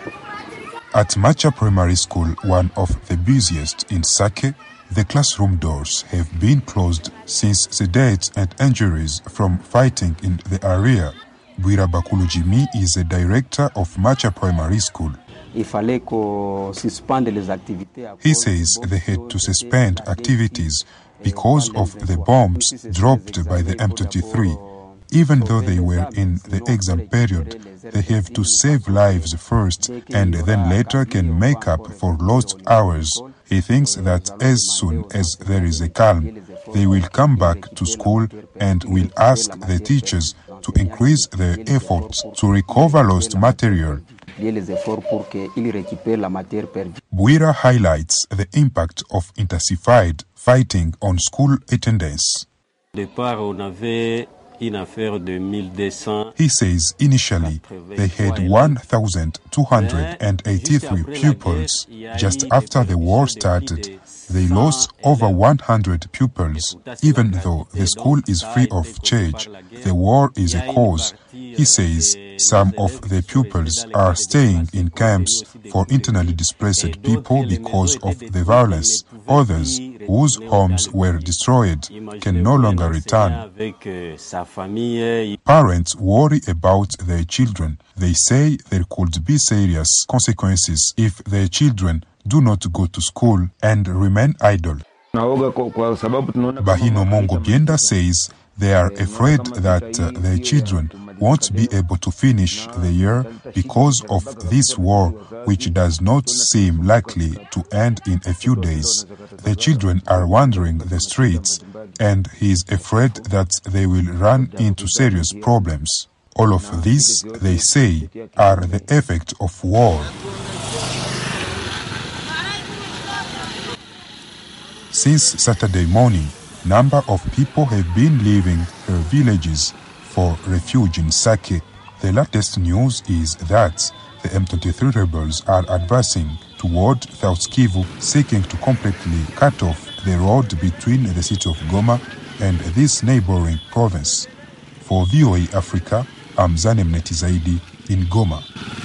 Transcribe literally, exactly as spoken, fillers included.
At Macha Primary School, one of the busiest in Sake, the classroom doors have been closed since the deaths and injuries from fighting in the area. Bwira Bakulu Jimmy is the director of Macha Primary School. He says they had to suspend activities because of the bombs dropped by the M twenty-three. Even though they were in the exam period, they have to save lives first and then later can make up for lost hours. He thinks that as soon as there is a calm, they will come back to school and will ask the teachers to increase their efforts to recover lost material. Bwira highlights the impact of intensified fighting on school attendance. He says initially they had one thousand two hundred eighty-three pupils. Just after the war started, they lost over one hundred pupils. Even though the school is free of charge, the war is a cause. He says some of the pupils are staying in camps for internally displaced people because of the violence. Others, whose homes were destroyed, can no longer return. Parents worry about their children. They say there could be serious consequences if their children do not go to school and remain idle. Bahino Mongo Bienda says they are afraid that uh, their children won't be able to finish the year because of this war, which does not seem likely to end in a few days. The children are wandering the streets, and he is afraid that they will run into serious problems. All of these, they say, are the effect of war. Since Saturday morning, number of people have been leaving their villages for refuge in Sake. The latest news is that the M twenty-three rebels are advancing toward South Kivu, seeking to completely cut off the road between the city of Goma and this neighboring province. For V O A Africa, I'm Zane Mnetizaidi in Goma.